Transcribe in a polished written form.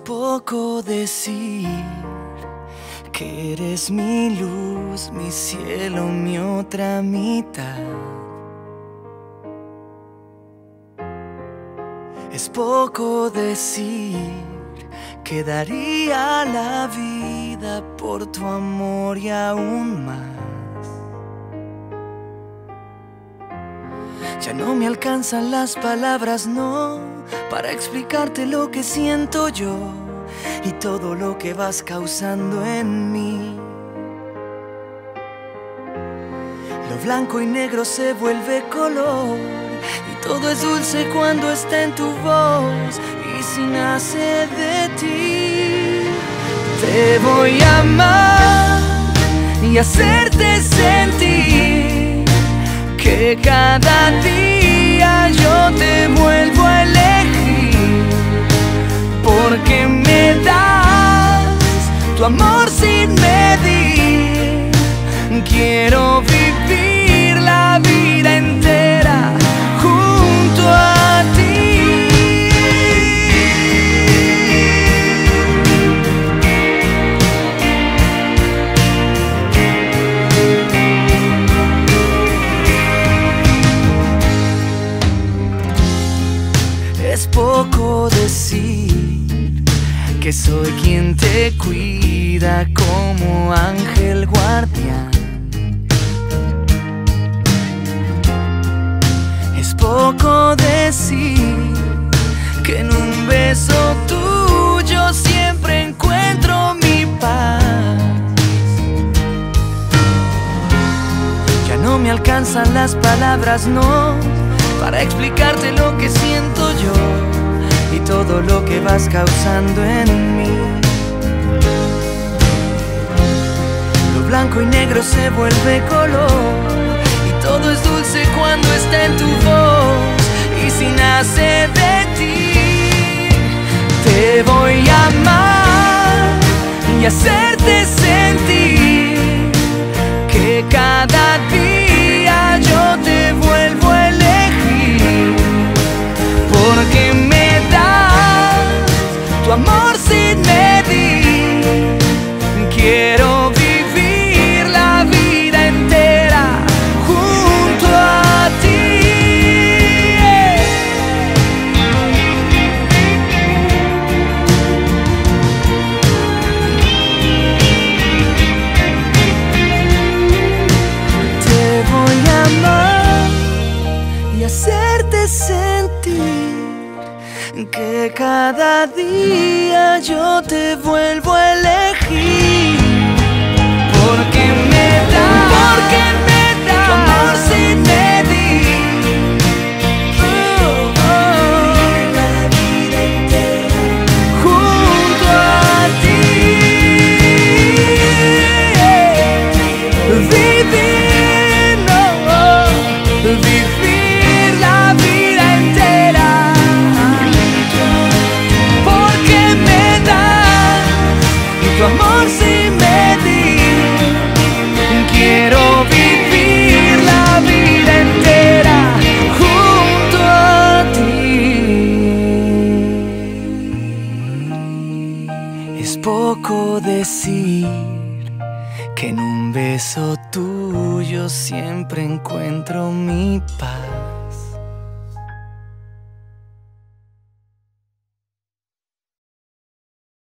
poco decir que eres mi luz, mi cielo, mi otra mitad. Es poco decir que daría la vida por tu amor y aún más. Ya no me alcanzan las palabras, no, para explicarte lo que siento yo y todo lo que vas causando en mí. Lo blanco y negro se vuelve color y todo es dulce cuando está en tu voz y si nace de ti. Te voy a amar y hacerte sentir que cada día yo te vuelvo a elegir, porque me das tu amor sin medir. Quiero vivir la vida entera junto a ti. Es poco decir que soy quien te cuida como ángel guardián. Es poco decir que en un beso tuyo siempre encuentro mi paz. Ya no me alcanzan las palabras, no, para explicarte lo que siento yo y todo lo que vas causando en mí. Lo blanco y negro se vuelve color y todo es dulce cuando está en tu voz y si nace de ti. Te voy a amar y hacerte sentir que cada día yo te vuelvo a elegir, porque me das tu amor sin medir. Quiero vivir la vida entera junto a ti. Te voy a amar y hacerte sentir que cada día yo te vuelvo a elegir, porque me da tu amor sin medir. La vida entera junto a ti. Vivir la vida entera, porque me das tu amor sin medir. Quiero vivir la vida entera junto a ti. Es poco decir que en un beso tuyo siempre encuentro mi paz.